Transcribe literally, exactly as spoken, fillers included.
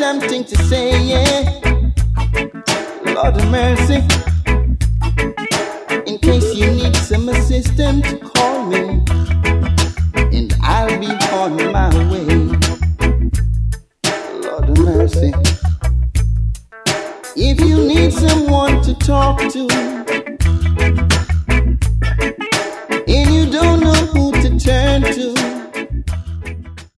something to say, yeah. Lord of mercy. In case you need some assistance, call me, and I'll be on my way. Lord of mercy. If you need someone to talk to,